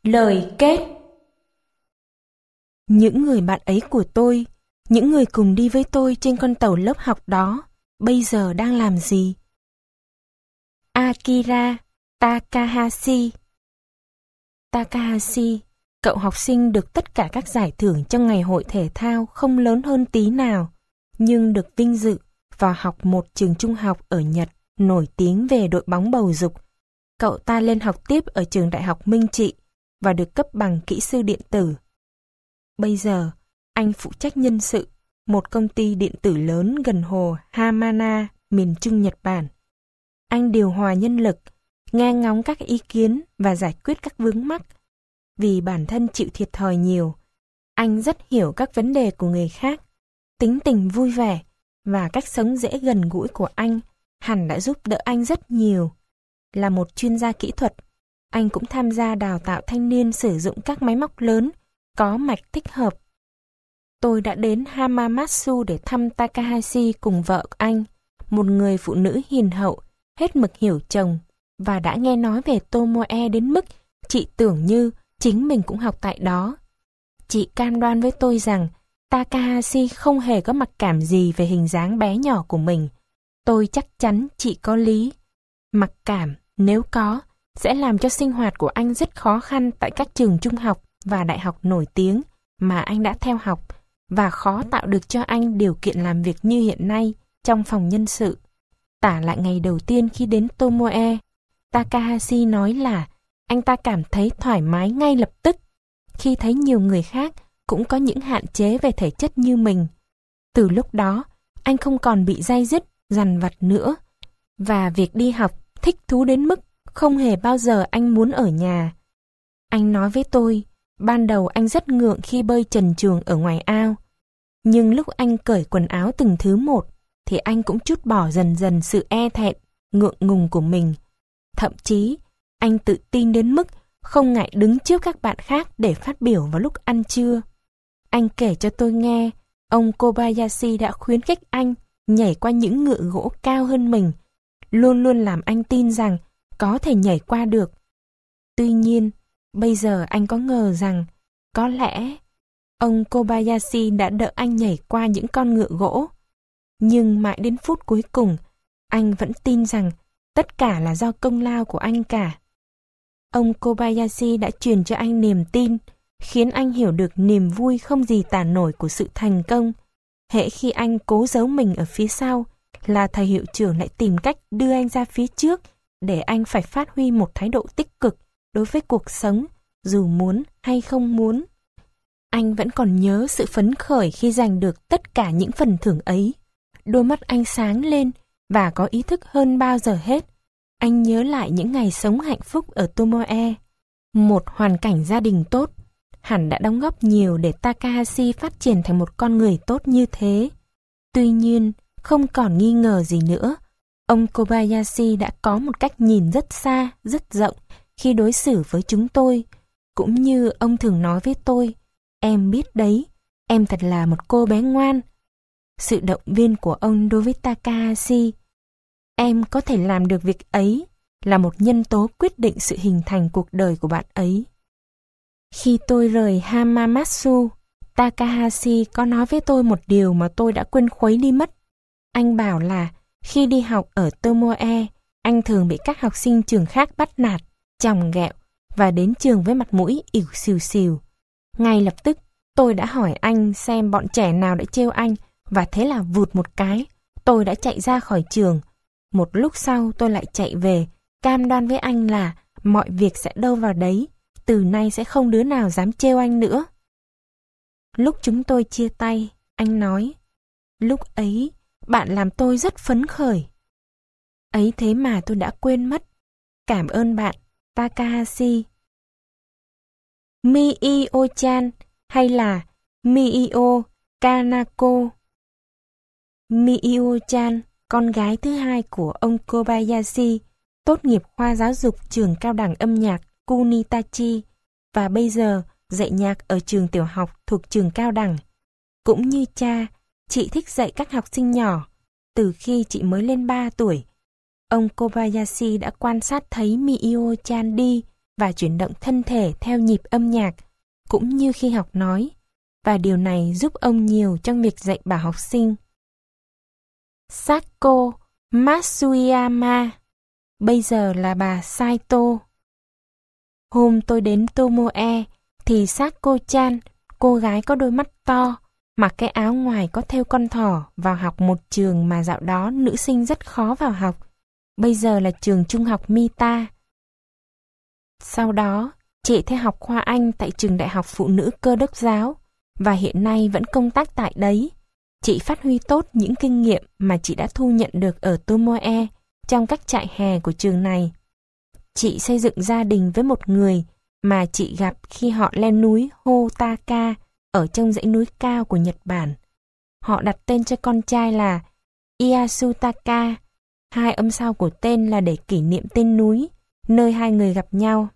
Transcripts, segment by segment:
Lời kết. Những người bạn ấy của tôi, những người cùng đi với tôi trên con tàu lớp học đó, bây giờ đang làm gì? Akira Takahashi. Takahashi, cậu học sinh được tất cả các giải thưởng trong ngày hội thể thao không lớn hơn tí nào, nhưng được vinh dự vào học một trường trung học ở Nhật nổi tiếng về đội bóng bầu dục. Cậu ta lên học tiếp ở trường đại học Minh Trị và được cấp bằng kỹ sư điện tử. Bây giờ, anh phụ trách nhân sự một công ty điện tử lớn gần hồ Hamana, miền Trung Nhật Bản. Anh điều hòa nhân lực, nghe ngóng các ý kiến và giải quyết các vướng mắc. Vì bản thân chịu thiệt thòi nhiều, anh rất hiểu các vấn đề của người khác. Tính tình vui vẻ và cách sống dễ gần gũi của anh hẳn đã giúp đỡ anh rất nhiều. Là một chuyên gia kỹ thuật, anh cũng tham gia đào tạo thanh niên sử dụng các máy móc lớn, có mạch thích hợp. Tôi đã đến Hamamatsu để thăm Takahashi cùng vợ anh, một người phụ nữ hiền hậu, hết mực hiểu chồng, và đã nghe nói về Tomoe đến mức chị tưởng như chính mình cũng học tại đó. Chị cam đoan với tôi rằng Takahashi không hề có mặc cảm gì về hình dáng bé nhỏ của mình. Tôi chắc chắn chị có lý. Mặc cảm, nếu có, sẽ làm cho sinh hoạt của anh rất khó khăn tại các trường trung học và đại học nổi tiếng mà anh đã theo học, và khó tạo được cho anh điều kiện làm việc như hiện nay trong phòng nhân sự. Tả lại ngày đầu tiên khi đến Tomoe, Takahashi nói là anh ta cảm thấy thoải mái ngay lập tức khi thấy nhiều người khác cũng có những hạn chế về thể chất như mình. Từ lúc đó, anh không còn bị day dứt, dằn vặt nữa, và việc đi học thích thú đến mức không hề bao giờ anh muốn ở nhà. Anh nói với tôi, ban đầu anh rất ngượng khi bơi trần truồng ở ngoài ao. Nhưng lúc anh cởi quần áo từng thứ một, thì anh cũng trút bỏ dần dần sự e thẹn, ngượng ngùng của mình. Thậm chí, anh tự tin đến mức không ngại đứng trước các bạn khác để phát biểu vào lúc ăn trưa. Anh kể cho tôi nghe, ông Kobayashi đã khuyến khích anh nhảy qua những ngựa gỗ cao hơn mình, luôn luôn làm anh tin rằng có thể nhảy qua được. Tuy nhiên, bây giờ anh có ngờ rằng có lẽ ông Kobayashi đã đỡ anh nhảy qua những con ngựa gỗ. Nhưng mãi đến phút cuối cùng, anh vẫn tin rằng tất cả là do công lao của anh cả. Ông Kobayashi đã truyền cho anh niềm tin, khiến anh hiểu được niềm vui không gì tả nổi của sự thành công. Hễ khi anh cố giấu mình ở phía sau, là thầy hiệu trưởng lại tìm cách đưa anh ra phía trước để anh phải phát huy một thái độ tích cực đối với cuộc sống, dù muốn hay không muốn. Anh vẫn còn nhớ sự phấn khởi khi giành được tất cả những phần thưởng ấy. Đôi mắt anh sáng lên và có ý thức hơn bao giờ hết. Anh nhớ lại những ngày sống hạnh phúc ở Tomoe. Một hoàn cảnh gia đình tốt hẳn đã đóng góp nhiều để Takahashi phát triển thành một con người tốt như thế. Tuy nhiên, không còn nghi ngờ gì nữa, ông Kobayashi đã có một cách nhìn rất xa, rất rộng khi đối xử với chúng tôi. Cũng như ông thường nói với tôi, em biết đấy, em thật là một cô bé ngoan. Sự động viên của ông đối với Takahashi, em có thể làm được việc ấy, là một nhân tố quyết định sự hình thành cuộc đời của bạn ấy. Khi tôi rời Hamamatsu, Takahashi có nói với tôi một điều mà tôi đã quên khuấy đi mất. Anh bảo là khi đi học ở Tomoe, anh thường bị các học sinh trường khác bắt nạt, chòng ghẹo và đến trường với mặt mũi ỉu xìu xìu. Ngay lập tức, tôi đã hỏi anh xem bọn trẻ nào đã trêu anh, và thế là vụt một cái, tôi đã chạy ra khỏi trường. Một lúc sau tôi lại chạy về, cam đoan với anh là mọi việc sẽ đâu vào đấy, từ nay sẽ không đứa nào dám trêu anh nữa. Lúc chúng tôi chia tay, anh nói, lúc ấy bạn làm tôi rất phấn khởi. Ấy thế mà tôi đã quên mất. Cảm ơn bạn, Takahashi. Miio-chan hay là Miio Kanako. Miio-chan, con gái thứ hai của ông Kobayashi, tốt nghiệp khoa giáo dục trường cao đẳng âm nhạc Kunitachi và bây giờ dạy nhạc ở trường tiểu học thuộc trường cao đẳng. Cũng như cha, chị thích dạy các học sinh nhỏ. Từ khi chị mới lên 3 tuổi, ông Kobayashi đã quan sát thấy Miio-chan đi và chuyển động thân thể theo nhịp âm nhạc, cũng như khi học nói, và điều này giúp ông nhiều trong việc dạy bảo học sinh. Sako Matsuyama, bây giờ là bà Saito. Hôm tôi đến Tomoe thì Sako-chan, cô gái có đôi mắt to, mặc cái áo ngoài có thêu con thỏ, vào học một trường mà dạo đó nữ sinh rất khó vào học. Bây giờ là trường trung học Mita. Sau đó, chị theo học khoa Anh tại trường Đại học Phụ nữ Cơ đốc giáo và hiện nay vẫn công tác tại đấy. Chị phát huy tốt những kinh nghiệm mà chị đã thu nhận được ở Tomoe trong các trại hè của trường này. Chị xây dựng gia đình với một người mà chị gặp khi họ lên núi Hotaka ở trong dãy núi cao của Nhật Bản. Họ đặt tên cho con trai là Iyasutaka. Hai âm sau của tên là để kỷ niệm tên núi nơi hai người gặp nhau.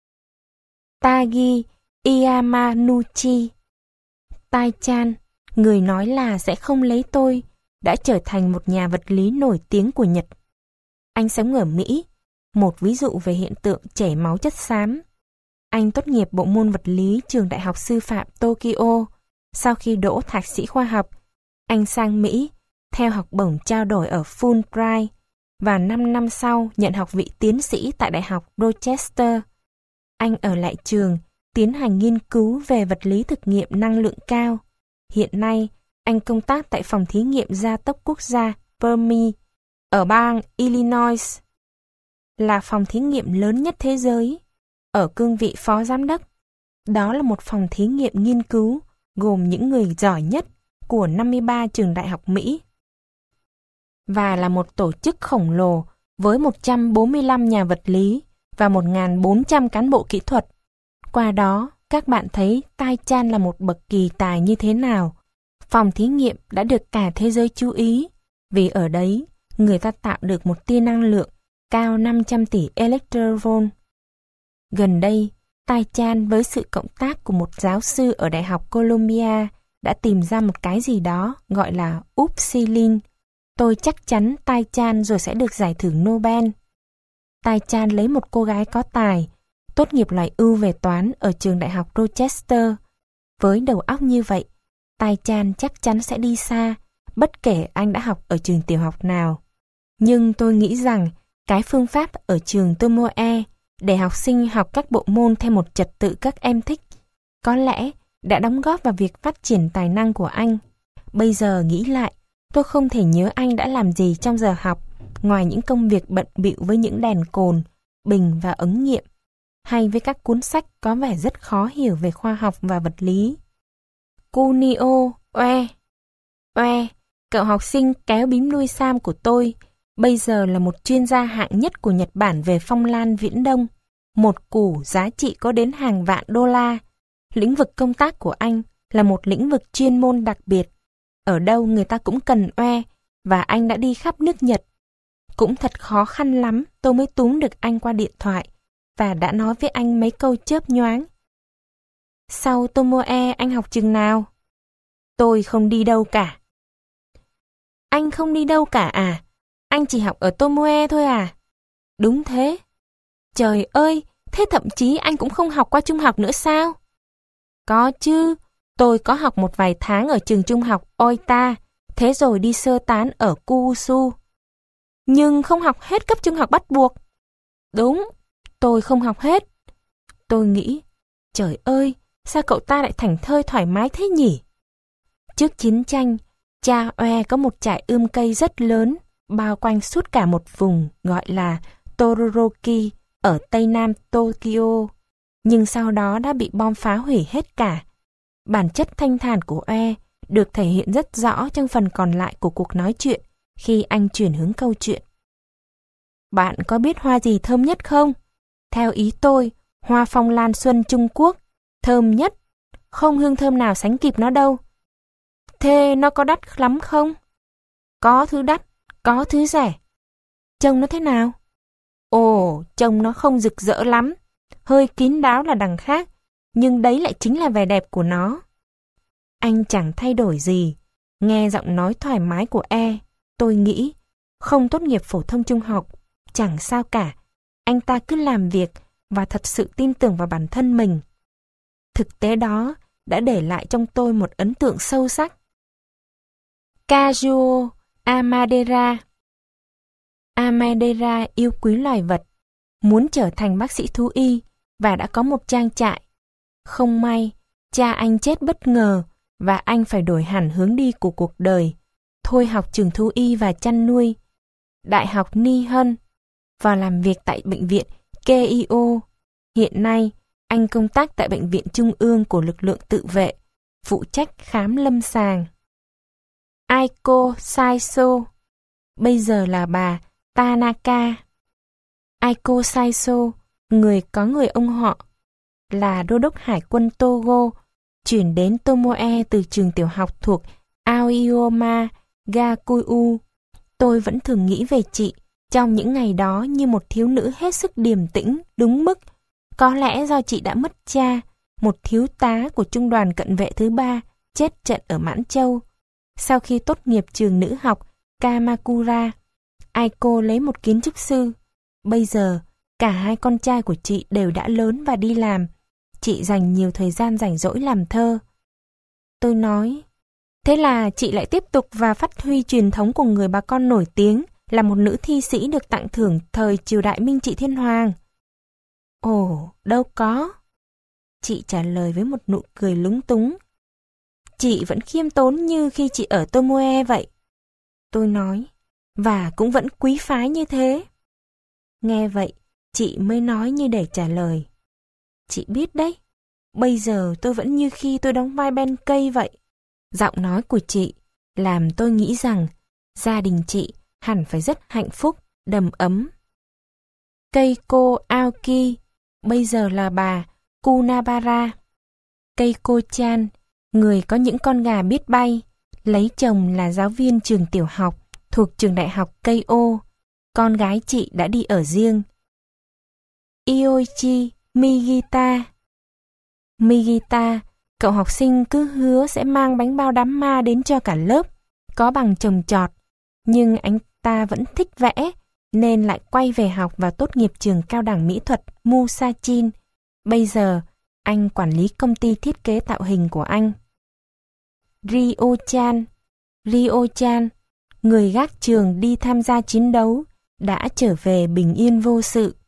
Tagi Iyamanuchi. Tai-chan, người nói là sẽ không lấy tôi, đã trở thành một nhà vật lý nổi tiếng của Nhật. Anh sống ở Mỹ, một ví dụ về hiện tượng chảy máu chất xám. Anh tốt nghiệp bộ môn vật lý trường Đại học Sư phạm Tokyo. Sau khi đỗ thạc sĩ khoa học, anh sang Mỹ, theo học bổng trao đổi ở Fulbright, và 5 năm sau nhận học vị tiến sĩ tại Đại học Rochester. Anh ở lại trường, tiến hành nghiên cứu về vật lý thực nghiệm năng lượng cao. Hiện nay, anh công tác tại phòng thí nghiệm gia tốc quốc gia Fermi ở bang Illinois, là phòng thí nghiệm lớn nhất thế giới, ở cương vị phó giám đốc. Đó là một phòng thí nghiệm nghiên cứu gồm những người giỏi nhất của 53 trường đại học Mỹ và là một tổ chức khổng lồ với 145 nhà vật lý và 1.400 cán bộ kỹ thuật. Qua đó, các bạn thấy Tai-chan là một bậc kỳ tài như thế nào. Phòng thí nghiệm đã được cả thế giới chú ý, vì ở đấy người ta tạo được một tia năng lượng cao 500 tỷ electron. Gần đây, Tai-chan với sự cộng tác của một giáo sư ở Đại học Columbia đã tìm ra một cái gì đó gọi là upsilin. Tôi chắc chắn Tai-chan rồi sẽ được giải thưởng Nobel. Tai-chan lấy một cô gái có tài, tốt nghiệp loại ưu về toán ở trường Đại học Rochester. Với đầu óc như vậy, Tai-chan chắc chắn sẽ đi xa, bất kể anh đã học ở trường tiểu học nào. Nhưng tôi nghĩ rằng cái phương pháp ở trường Tomoe để học sinh học các bộ môn theo một trật tự các em thích, có lẽ đã đóng góp vào việc phát triển tài năng của anh. Bây giờ nghĩ lại, tôi không thể nhớ anh đã làm gì trong giờ học, ngoài những công việc bận bịu với những đèn cồn, bình và ống nghiệm, hay với các cuốn sách có vẻ rất khó hiểu về khoa học và vật lý. Kunio Oe, cậu học sinh kéo bím đuôi sam của tôi, bây giờ là một chuyên gia hạng nhất của Nhật Bản về phong lan Viễn Đông. Một củ giá trị có đến hàng vạn đô la. Lĩnh vực công tác của anh là một lĩnh vực chuyên môn đặc biệt. Ở đâu người ta cũng cần Oe, và anh đã đi khắp nước Nhật. Cũng thật khó khăn lắm tôi mới túm được anh qua điện thoại và đã nói với anh mấy câu chớp nhoáng. Sau Tomoe anh học trường nào? Tôi không đi đâu cả. Anh không đi đâu cả à? Anh chỉ học ở Tomoe thôi à? Đúng thế. Trời ơi, thế thậm chí anh cũng không học qua trung học nữa sao? Có chứ, tôi có học một vài tháng ở trường trung học Oita, thế rồi đi sơ tán ở Kuusu. Nhưng không học hết cấp trung học bắt buộc. Đúng, tôi không học hết. Tôi nghĩ, trời ơi, sao cậu ta lại thảnh thơi thoải mái thế nhỉ? Trước chiến tranh, cha Oe có một trại ươm cây rất lớn, bao quanh suốt cả một vùng gọi là Todoroki ở tây nam Tokyo, nhưng sau đó đã bị bom phá hủy hết cả. Bản chất thanh thản của Oe được thể hiện rất rõ trong phần còn lại của cuộc nói chuyện khi anh chuyển hướng câu chuyện. Bạn có biết hoa gì thơm nhất không? Theo ý tôi, hoa phong lan xuân Trung Quốc, thơm nhất. Không hương thơm nào sánh kịp nó đâu. Thế nó có đắt lắm không? Có thứ đắt, có thứ rẻ. Trông nó thế nào? Ồ, trông nó không rực rỡ lắm. Hơi kín đáo là đằng khác, nhưng đấy lại chính là vẻ đẹp của nó. Anh chẳng thay đổi gì. Nghe giọng nói thoải mái của tôi nghĩ, không tốt nghiệp phổ thông trung học, chẳng sao cả. Anh ta cứ làm việc và thật sự tin tưởng vào bản thân mình. Thực tế đó đã để lại trong tôi một ấn tượng sâu sắc. Kazuo Amadera. Amadera yêu quý loài vật, muốn trở thành bác sĩ thú y và đã có một trang trại. Không may, cha anh chết bất ngờ và anh phải đổi hẳn hướng đi của cuộc đời, thôi học trường thú y và chăn nuôi, Đại học Nihon, và làm việc tại bệnh viện Keio. Hiện nay, anh công tác tại Bệnh viện Trung ương của lực lượng tự vệ, phụ trách khám lâm sàng. Aiko Saiso, bây giờ là bà Tanaka. Aiko Saiso, người có người ông họ, là đô đốc hải quân Togo, chuyển đến Tomoe từ trường tiểu học thuộc Aoyama Gakuyu. Tôi vẫn thường nghĩ về chị trong những ngày đó như một thiếu nữ hết sức điềm tĩnh, đúng mức. Có lẽ do chị đã mất cha, một thiếu tá của trung đoàn cận vệ thứ 3, chết trận ở Mãn Châu. Sau khi tốt nghiệp trường nữ học Kamakura, Aiko lấy một kiến trúc sư. Bây giờ, cả hai con trai của chị đều đã lớn và đi làm. Chị dành nhiều thời gian rảnh rỗi làm thơ. Tôi nói, thế là chị lại tiếp tục và phát huy truyền thống của người bà con nổi tiếng, là một nữ thi sĩ được tặng thưởng thời triều đại Minh Trị Thiên Hoàng. Ồ, đâu có. Chị trả lời với một nụ cười lúng túng. Chị vẫn khiêm tốn như khi chị ở Tomoe vậy. Tôi nói, và cũng vẫn quý phái như thế. Nghe vậy, chị mới nói như để trả lời. Chị biết đấy, bây giờ tôi vẫn như khi tôi đóng vai Ben Cây vậy. Giọng nói của chị làm tôi nghĩ rằng gia đình chị hẳn phải rất hạnh phúc, đầm ấm. Keiko Aoki, bây giờ là bà Kunabara. Keiko-chan, người có những con gà biết bay, lấy chồng là giáo viên trường tiểu học thuộc trường đại học Keio. Con gái chị đã đi ở riêng. Ioichi Migita. Migita, cậu học sinh cứ hứa sẽ mang bánh bao đám ma đến cho cả lớp, có bằng trồng trọt, nhưng anh ta vẫn thích vẽ, nên lại quay về học và tốt nghiệp trường cao đẳng mỹ thuật Musachin. Bây giờ, anh quản lý công ty thiết kế tạo hình của anh. Ryo-chan. Ryo-chan, người gác trường đi tham gia chiến đấu, đã trở về bình yên vô sự.